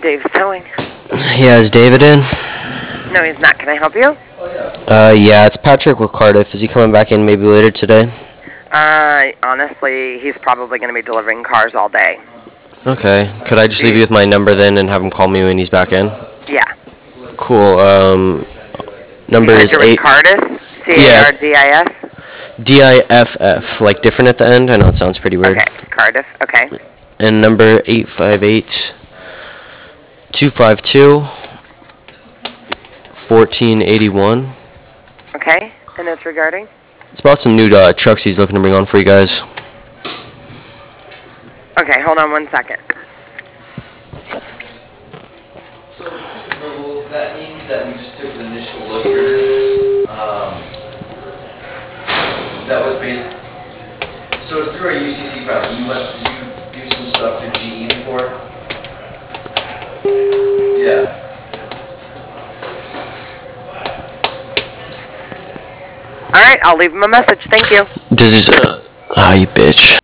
Dave's towing. Yeah, is David in? No, he's not. Can I help you? Yeah, it's Patrick with Cardiff. Is he coming back in maybe later today? Honestly, he's probably going to be delivering cars all day. Okay. Could I just leave you with my number then and have him call me when he's back in? Yeah. Cool. Number You said is you're with 8. Cardis? Yeah. C-A-R-D-I-S? DIFF, like different at the end. I know it sounds pretty weird. Okay, Cardiff. Okay. And number 858-252-1481. Okay, and it's regarding? It's about some new trucks he's looking to bring on for you guys. Okay, hold on 1 second. So that means that we just took an initial look here. That was based. So it's through our UCC project. Did you do some stuff through GE before? Yeah. All right, I'll leave him a message. Thank you. Does his you bitch.